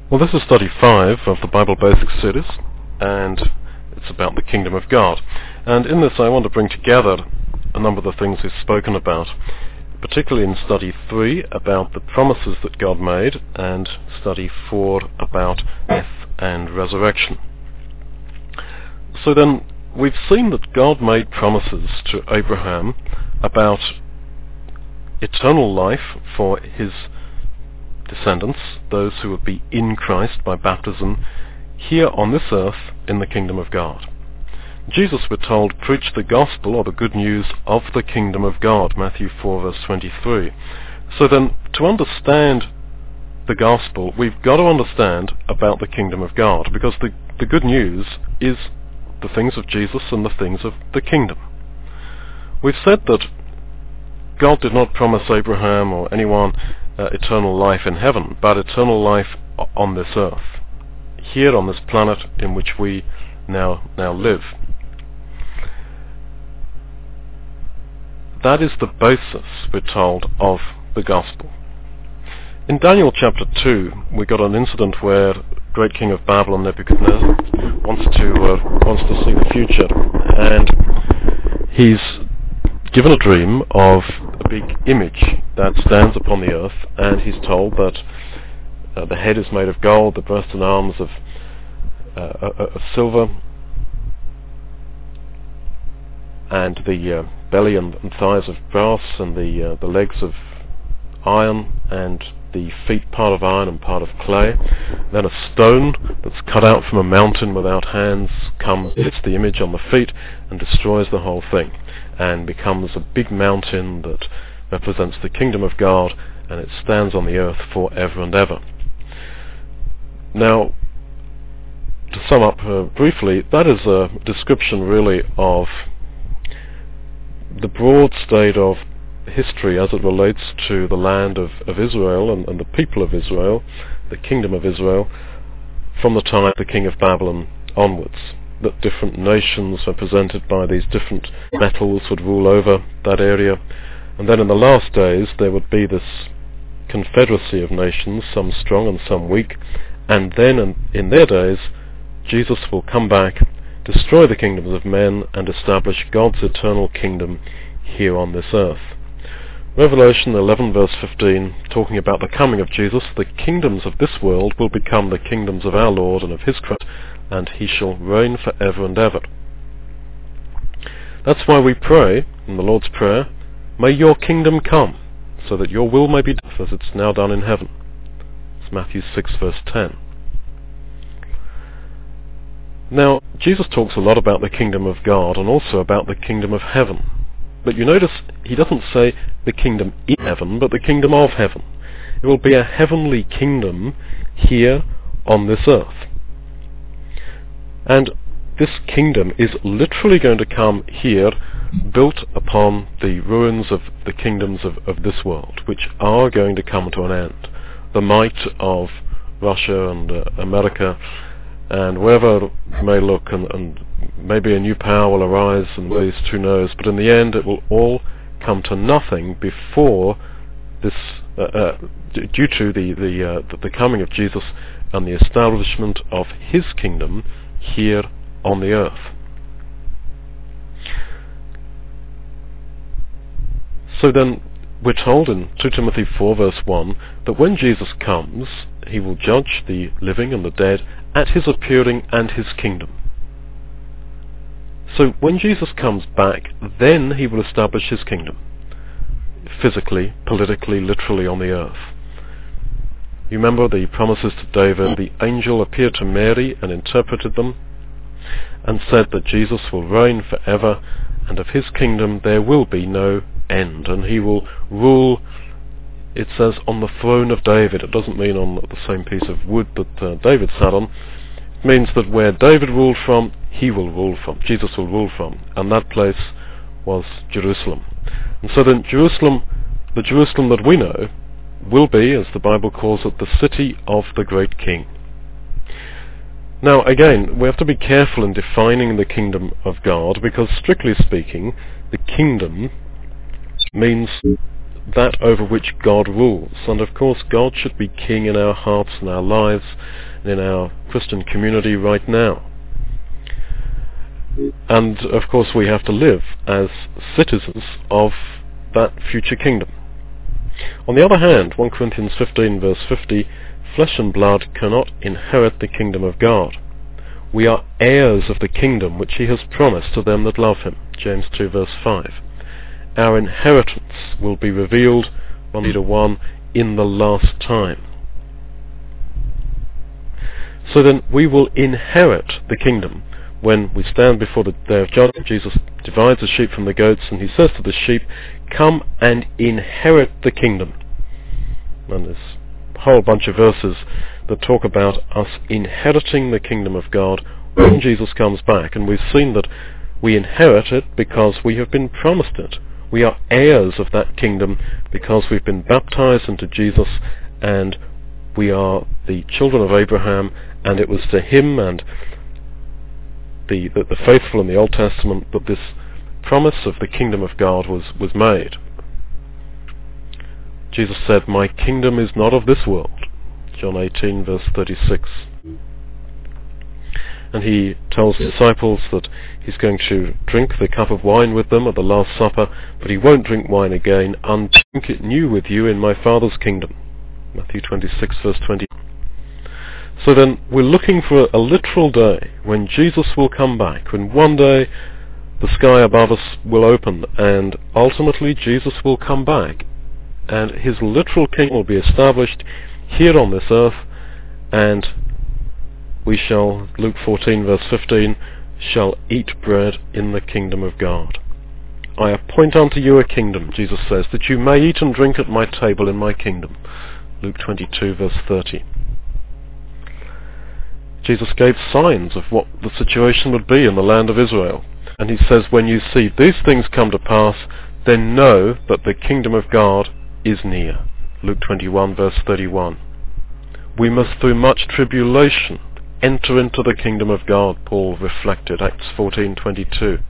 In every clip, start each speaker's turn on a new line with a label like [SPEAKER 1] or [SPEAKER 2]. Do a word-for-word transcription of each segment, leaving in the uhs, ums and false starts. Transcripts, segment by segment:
[SPEAKER 1] Well, this is study five of the Bible Basics series, and it's about the kingdom of God. And in this I want to bring together a number of the things we've spoken about, particularly in study three about the promises that God made, and study four about death and resurrection. So then, we've seen that God made promises to Abraham about eternal life for his descendants, those who would be in Christ by baptism, here on this earth in the kingdom of God. Jesus, we're told, preached the gospel, or the good news of the kingdom of God, Matthew four verse twenty-three. So then, to understand the gospel, we've got to understand about the kingdom of God, because the, the good news is the things of Jesus and the things of the kingdom. We've said that God did not promise Abraham or anyone uh, eternal life in heaven, but eternal life on this earth, here on this planet in which we now now live. That is the basis, we're told, of the gospel. In Daniel chapter two, we got an incident where great king of Babylon, Nebuchadnezzar, wants to uh, wants to see the future, and he's given a dream of a big image that stands upon the earth, and he's told that uh, the head is made of gold, the breast and arms of, uh, uh, of silver, and the uh, belly and, and thighs of brass, and the uh, the legs of iron, and the feet part of iron and part of clay. Then a stone that's cut out from a mountain without hands comes, hits the image on the feet and destroys the whole thing, and becomes a big mountain that represents the kingdom of God, and it stands on the earth forever and ever. Now, to sum up uh, briefly, that is a description really of the broad state of history as it relates to the land of, of Israel and, and the people of Israel, the kingdom of Israel, from the time of the king of Babylon onwards. That different nations represented by these different metals would rule over that area, and then in the last days there would be this confederacy of nations, some strong and some weak, and then in, in their days Jesus will come back, destroy the kingdoms of men, and establish God's eternal kingdom here on this earth. Revelation eleven verse fifteen, talking about the coming of Jesus, the kingdoms of this world will become the kingdoms of our Lord and of his Christ, and he shall reign forever and ever. That's why we pray in the Lord's Prayer, may your kingdom come, so that your will may be done as it's now done in heaven. It's Matthew six verse ten. Now, Jesus talks a lot about the kingdom of God and also about the kingdom of heaven. But you notice he doesn't say the kingdom in heaven, but the kingdom of heaven. It will be a heavenly kingdom here on this earth. And this kingdom is literally going to come here, built upon the ruins of the kingdoms of, of this world, which are going to come to an end. The might of Russia and uh, America, and wherever it may look, and, and maybe a new power will arise in the East, who knows, but in the end it will all come to nothing before this, uh, uh, d- due to the, the, uh, the, the coming of Jesus and the establishment of his kingdom here on the earth. So then, we're told in Second Timothy four verse one that when Jesus comes, he will judge the living and the dead at his appearing and his kingdom. So when Jesus comes back, then he will establish his kingdom, physically, politically, literally on the earth. You remember the promises to David. The angel appeared to Mary and interpreted them, and said that Jesus will reign forever, and of his kingdom there will be no end, and he will rule, it says, on the throne of David. It doesn't mean on the same piece of wood that uh, David sat on. It means that where David ruled from, he will rule from, Jesus will rule from, and that place was Jerusalem. And so then Jerusalem, the Jerusalem that we know, will be, as the Bible calls it, the city of the great king. Now again, we have to be careful in defining the kingdom of God, because strictly speaking, the kingdom means that over which God rules. And of course God should be king in our hearts and our lives and in our Christian community right now. And of course we have to live as citizens of that future kingdom. On the other hand, First Corinthians fifteen verse fifty, flesh and blood cannot inherit the kingdom of God. We are heirs of the kingdom which he has promised to them that love him. James two verse five. Our inheritance will be revealed, First Peter one, in the last time. So then we will inherit the kingdom when we stand before the day of judgment. Jesus divides the sheep from the goats, and he says to the sheep, come and inherit the kingdom. And there's a whole bunch of verses that talk about us inheriting the kingdom of God when Jesus comes back. And we've seen that we inherit it because we have been promised it. We are heirs of that kingdom because we've been baptized into Jesus, and we are the children of Abraham, and it was to him and the, the, the faithful in the Old Testament that this promise of the kingdom of God was, was made. Jesus said, my kingdom is not of this world. John eighteen verse thirty-six. And he tells the disciples that he's going to drink the cup of wine with them at the Last Supper, but he won't drink wine again until I drink it new with you in my Father's kingdom. Matthew twenty-six verse twenty. So then we're looking for a literal day when Jesus will come back, when one day the sky above us will open and ultimately Jesus will come back and his literal kingdom will be established here on this earth, and we shall, Luke fourteen verse fifteen, shall eat bread in the kingdom of God. I appoint unto you a kingdom, Jesus says, that you may eat and drink at my table in my kingdom. Luke twenty-two verse thirty. Jesus gave signs of what the situation would be in the land of Israel. And he says, when you see these things come to pass, then know that the kingdom of God is near. Luke twenty-one verse thirty-one. We must through much tribulation enter into the kingdom of God, Paul reflected, Acts fourteen twenty-two.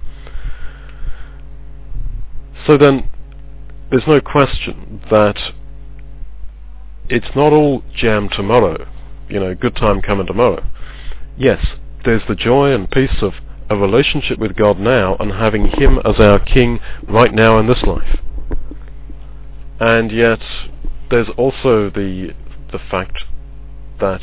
[SPEAKER 1] So then, there's no question that it's not all jam tomorrow, you know, good time coming tomorrow. Yes, there's the joy and peace of a relationship with God now and having him as our king right now in this life. And yet, there's also the the fact that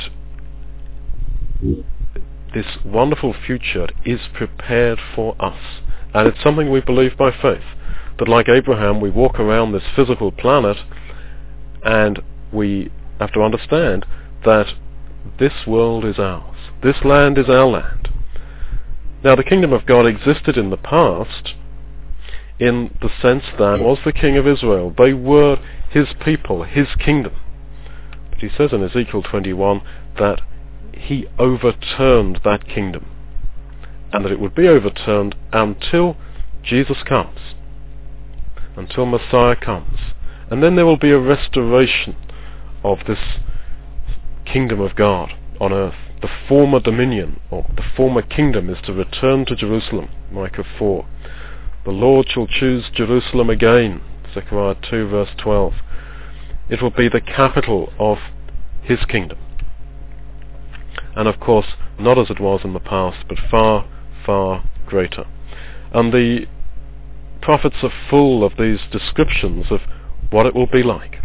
[SPEAKER 1] this wonderful future is prepared for us. And it's something we believe by faith. That like Abraham, we walk around this physical planet and we have to understand that this world is ours. This land is our land. Now the kingdom of God existed in the past in the sense that was the king of Israel. They were his people, his kingdom. But he says in Ezekiel twenty-one that he overturned that kingdom, and that it would be overturned until Jesus comes, until Messiah comes. And then there will be a restoration of this kingdom of God on earth. The former dominion, or the former kingdom, is to return to Jerusalem, Micah four. The Lord shall choose Jerusalem again, Zechariah two verse twelve. It will be the capital of his kingdom. And of course, not as it was in the past, but far, far greater. And the prophets are full of these descriptions of what it will be like.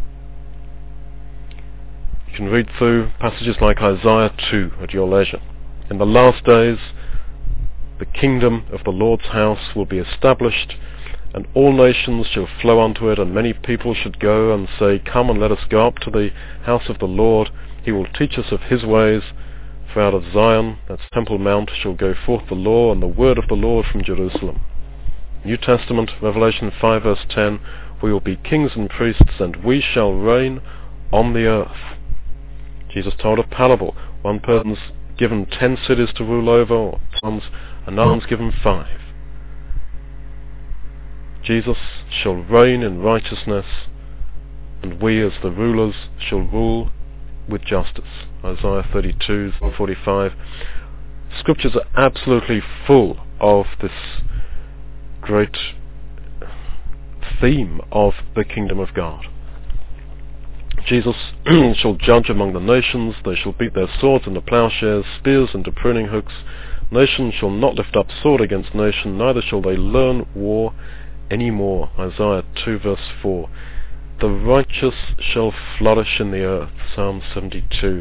[SPEAKER 1] You can read through passages like Isaiah two at your leisure. In the last days, the kingdom of the Lord's house will be established, and all nations shall flow unto it, and many people should go and say, come and let us go up to the house of the Lord. He will teach us of his ways. For out of Zion, that's Temple Mount, shall go forth the law and the word of the Lord from Jerusalem. New Testament, Revelation five verse ten, we will be kings and priests, and we shall reign on the earth. Jesus told a parable. One person's given ten cities to rule over, or one's, another one's given five. Jesus shall reign in righteousness, and we as the rulers shall rule with justice. Isaiah thirty-two forty-five. Scriptures are absolutely full of this great theme of the kingdom of God. Jesus shall judge among the nations. They shall beat their swords into plowshares, spears into pruning hooks. Nation shall not lift up sword against nation, neither shall they learn war any more. Isaiah two verse four. The righteous shall flourish in the earth. Psalm seventy-two.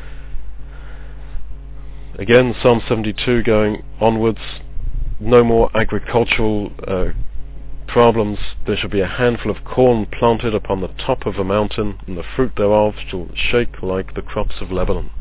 [SPEAKER 1] Again, Psalm seventy-two going onwards. No more agricultural uh, problems. There shall be a handful of corn planted upon the top of a mountain, and the fruit thereof shall shake like the crops of Lebanon.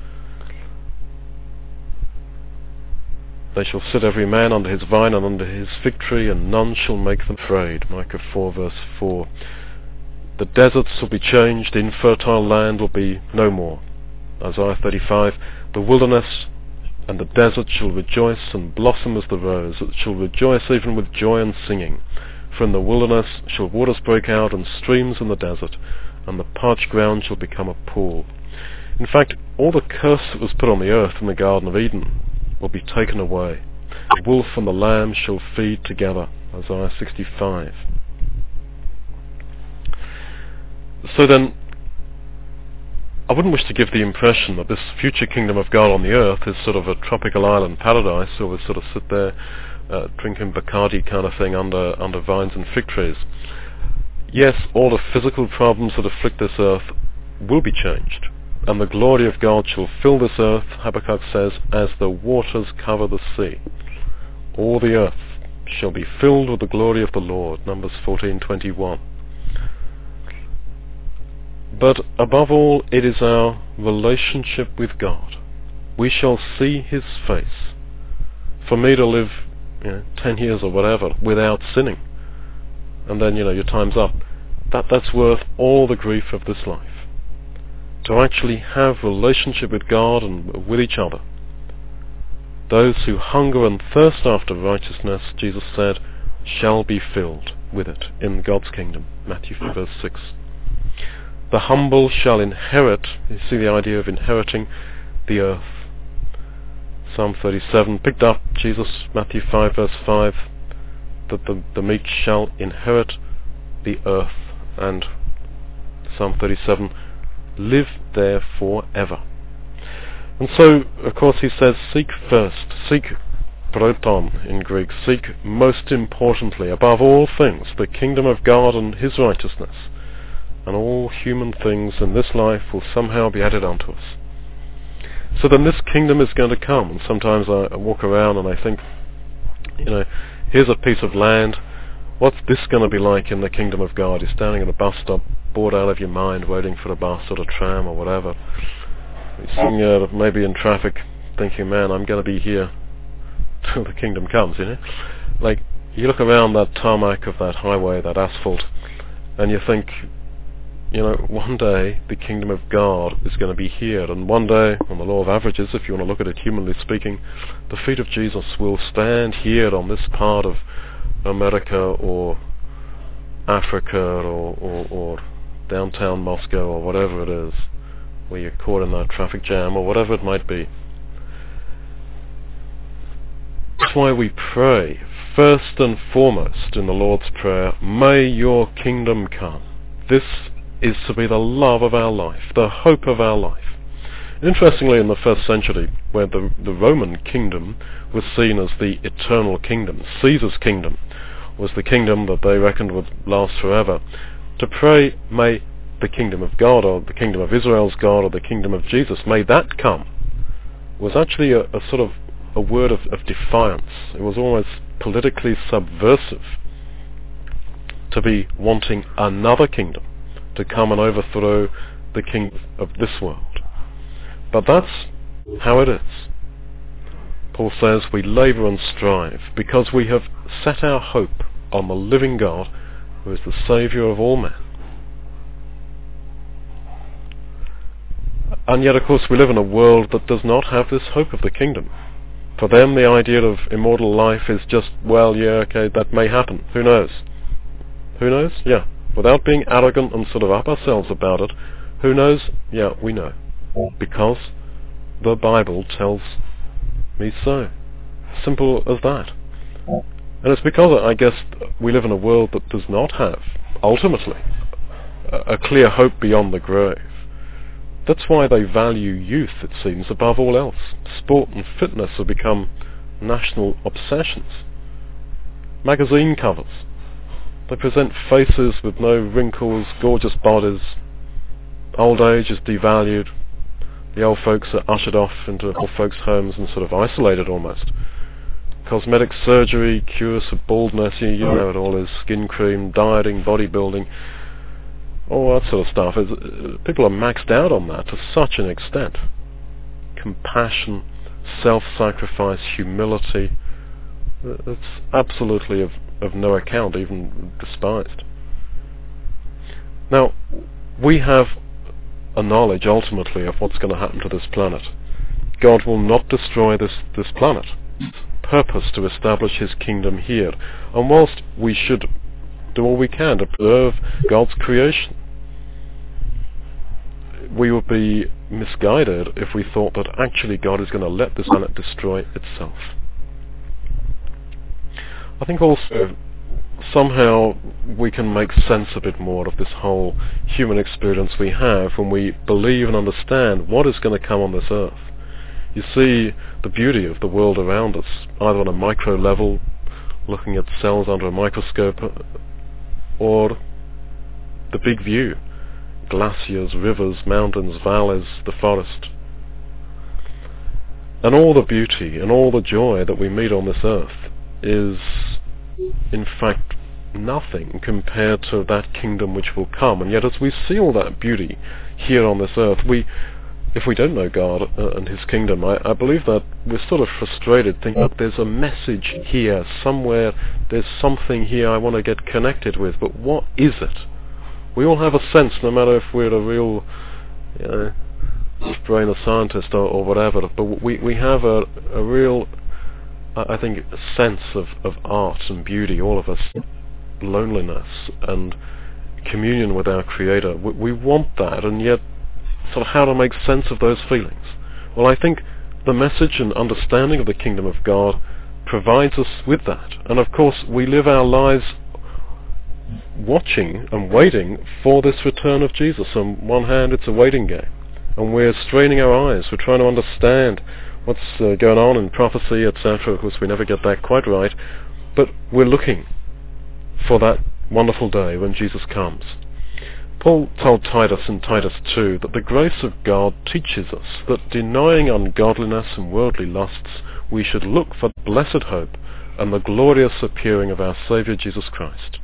[SPEAKER 1] They shall sit every man under his vine and under his fig tree, and none shall make them afraid. Micah four verse four. The deserts shall be changed, the infertile land will be no more. Isaiah thirty-five. The wilderness and the desert shall rejoice and blossom as the rose. It shall rejoice even with joy and singing. For in the wilderness shall waters break out, and streams in the desert, and the parched ground shall become a pool. In fact, all the curse that was put on the earth in the Garden of Eden will be taken away. The wolf and the lamb shall feed together. Isaiah sixty-five. So then, I wouldn't wish to give the impression that this future kingdom of God on the earth is sort of a tropical island paradise, where we sort of sit there uh, drinking Bacardi kind of thing under, under vines and fig trees. Yes, all the physical problems that afflict this earth will be changed, and the glory of God shall fill this earth, Habakkuk says, as the waters cover the sea. All the earth shall be filled with the glory of the Lord, Numbers fourteen twenty-one. But above all, it is our relationship with God. We shall see his face. For me to live, you know, ten years or whatever without sinning, and then, you know, your time's up, that that's worth all the grief of this life. To actually have relationship with God and with each other. Those who hunger and thirst after righteousness, Jesus said, shall be filled with it in God's kingdom. Matthew four verse six. The humble shall inherit, you see the idea of inheriting, the earth. Psalm thirty-seven, picked up, Jesus, Matthew five verse five, that the, the meek shall inherit the earth. And Psalm thirty-seven, live there forever. And so, of course, he says, seek first, seek proton in Greek, seek most importantly, above all things, the kingdom of God and his righteousness. And all human things in this life will somehow be added unto us. So then this kingdom is going to come, and sometimes I, I walk around and I think, you know, here's a piece of land, what's this going to be like in the kingdom of God? You're standing at a bus stop, bored out of your mind, waiting for a bus or a tram or whatever. You're sitting uh, maybe in traffic, thinking, man, I'm going to be here till the kingdom comes, you know? Like, you look around that tarmac of that highway, that asphalt, and you think, you know, one day the kingdom of God is going to be here, and one day, on the law of averages, if you want to look at it humanly speaking, the feet of Jesus will stand here on this part of America or Africa or, or, or downtown Moscow or whatever it is, where you're caught in that traffic jam or whatever it might be. That's why we pray, first and foremost in the Lord's Prayer, may your kingdom come. This is to be the love of our life, the hope of our life. Interestingly, in the first century, where the, the Roman kingdom was seen as the eternal kingdom, Caesar's kingdom was the kingdom that they reckoned would last forever, to pray, may the kingdom of God, or the kingdom of Israel's God, or the kingdom of Jesus, may that come, was actually a, a sort of a word of, of defiance. It was almost politically subversive to be wanting another kingdom to come and overthrow the king of this world. But that's how it is. Paul says we labour and strive because we have set our hope on the living God, who is the Saviour of all men. And yet, of course, we live in a world that does not have this hope of the kingdom. For them, the idea of immortal life is just, well, yeah, okay, that may happen. Who knows? Who knows? Yeah. Without being arrogant and sort of up ourselves about it, who knows? Yeah, we know. Because the Bible tells me so. Simple as that. And it's because, I guess, we live in a world that does not have, ultimately, a, a clear hope beyond the grave. That's why they value youth, it seems, above all else. Sport and fitness have become national obsessions. Magazine covers. They present faces with no wrinkles, gorgeous bodies. Old age is devalued. The old folks are ushered off into old folks' homes and sort of isolated almost. Cosmetic surgery, cures for baldness, you, you know it all is. Skin cream, dieting, bodybuilding, all that sort of stuff. Is, uh, people are maxed out on that to such an extent. Compassion, self-sacrifice, humility, it's absolutely of, of no account, even despised. Now, we have a knowledge ultimately of what's going to happen to this planet. God will not destroy this, this planet. Purpose to establish his kingdom here. And whilst we should do all we can to preserve God's creation, we would be misguided if we thought that actually God is going to let this planet destroy itself. I think also somehow we can make sense a bit more of this whole human experience we have when we believe and understand what is going to come on this earth. You see the beauty of the world around us, either on a micro level, looking at cells under a microscope, or the big view, glaciers, rivers, mountains, valleys, the forest. And all the beauty and all the joy that we meet on this earth is, in fact, nothing compared to that kingdom which will come. And yet as we see all that beauty here on this earth, we, if we don't know God uh, and his kingdom, I, I believe that we're sort of frustrated, thinking that there's a message here, somewhere, there's something here I want to get connected with, but what is it? We all have a sense, no matter if we're a real, you know, brain a scientist or, or whatever, but we, we have a, a real, I think, a sense of, of art and beauty, all of us, loneliness and communion with our Creator. We, we want that, and yet sort of how to make sense of those feelings. Well, I think the message and understanding of the kingdom of God provides us with that. And of course, we live our lives watching and waiting for this return of Jesus. On one hand, it's a waiting game, and we're straining our eyes. We're trying to understand what's uh, going on in prophecy, et cetera. Of course, we never get that quite right, but we're looking for that wonderful day when Jesus comes. Paul told Titus in Titus two that the grace of God teaches us that denying ungodliness and worldly lusts, we should look for blessed hope and the glorious appearing of our Saviour Jesus Christ.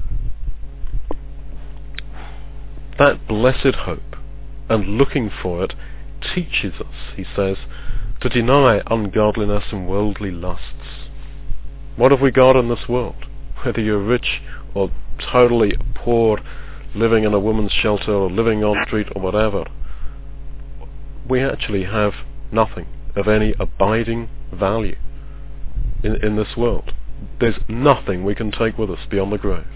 [SPEAKER 1] That blessed hope and looking for it teaches us, he says, to deny ungodliness and worldly lusts. What have we got in this world? Whether you're rich or totally poor, living in a woman's shelter or living on the street or whatever, we actually have nothing of any abiding value in, in this world. There's nothing we can take with us beyond the grave.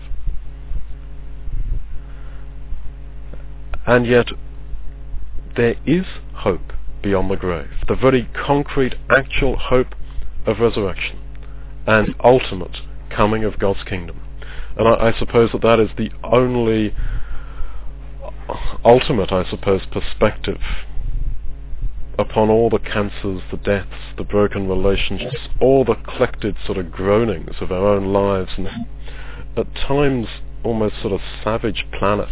[SPEAKER 1] And yet there is hope beyond the grave, the very concrete, actual hope of resurrection and ultimate coming of God's kingdom. And I, I suppose that that is the only ultimate, I suppose, perspective upon all the cancers, the deaths, the broken relationships, all the collected sort of groanings of our own lives, and at times almost sort of savage planet.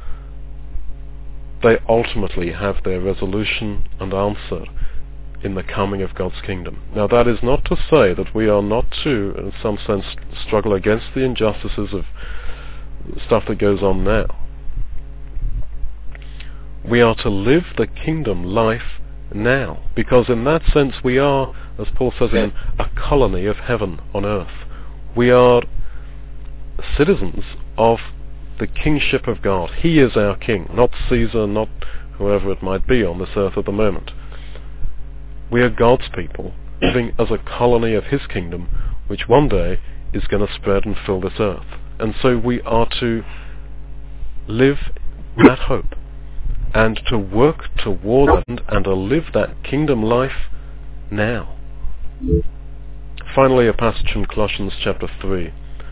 [SPEAKER 1] They ultimately have their resolution and answer in the coming of God's kingdom. Now, that is not to say that we are not to, in some sense, struggle against the injustices of stuff that goes on now. We are to live the kingdom life now, because in that sense we are, as Paul says again, a colony of heaven on earth. We are citizens of the kingship of God. He is our king, not Caesar, not whoever it might be on this earth at the moment. We are God's people, living as a colony of his kingdom, which one day is going to spread and fill this earth. And so we are to live that hope, and to work toward it, and to live that kingdom life now. finally, a passage from Colossians chapter three.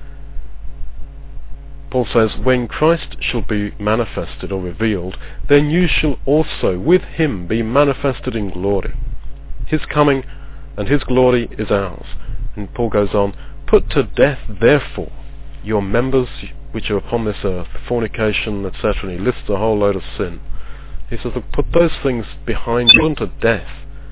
[SPEAKER 1] Paul says, "When Christ shall be manifested or revealed, then you shall also with him be manifested in glory." His coming and his glory is ours. And Paul goes on, "Put to death, therefore, your members which are upon this earth, fornication, et cetera" And he lists a whole load of sin. He says, put those things behind you unto death.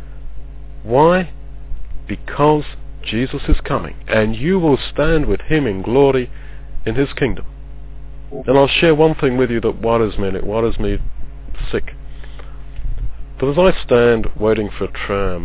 [SPEAKER 1] Why? Because Jesus is coming, and you will stand with him in glory in his kingdom. And I'll share one thing with you that worries me, and it worries me sick. But as I stand waiting for a tram,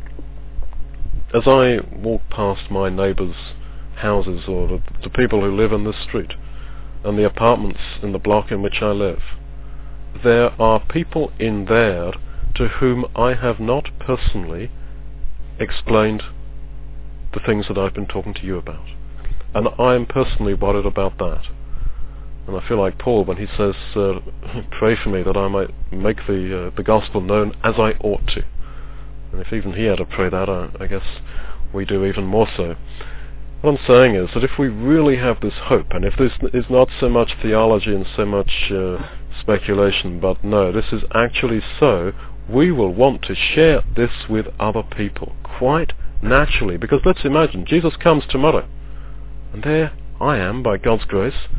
[SPEAKER 1] as I walk past my neighbours' houses or the, the people who live in this street and the apartments in the block in which I live, there are people in there to whom I have not personally explained the things that I've been talking to you about. And I am personally worried about that. And I feel like Paul when he says, uh, pray for me that I might make the uh, the gospel known as I ought to. And if even he had to pray that, I, I guess we do even more so. What I'm saying is that if we really have this hope, and if this is not so much theology and so much uh, speculation, but no, this is actually so, we will want to share this with other people, quite naturally. Because let's imagine, Jesus comes tomorrow, and there I am, by God's grace,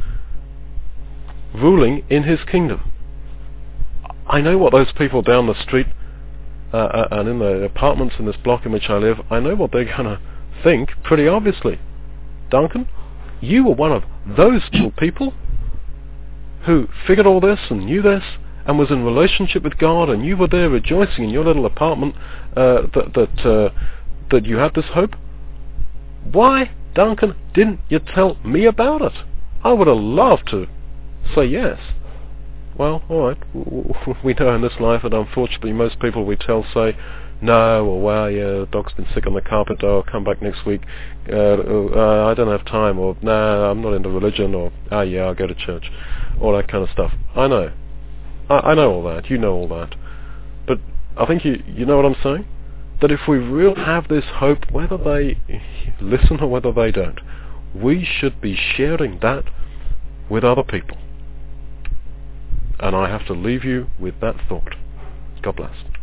[SPEAKER 1] ruling in his kingdom. I know what those people down the street uh, uh, and in the apartments in this block in which I live, I know what they're going to think pretty obviously. Duncan, you were one of those two people who figured all this and knew this and was in relationship with God, and you were there rejoicing in your little apartment uh, that that uh, that you had this hope. Why, Duncan, didn't you tell me about it? I would have loved to say yes. Well, all right. We know in this life that unfortunately most people we tell say no, or well, yeah, the dog's been sick on the carpet, or I'll come back next week, uh, uh, I don't have time, or nah, I'm not into religion, or ah, yeah, I'll go to church, all that kind of stuff. I know. I, I know all that. You know all that. But I think you you know what I'm saying? That if we really have this hope, whether they listen or whether they don't, we should be sharing that with other people. And I have to leave you with that thought. God bless.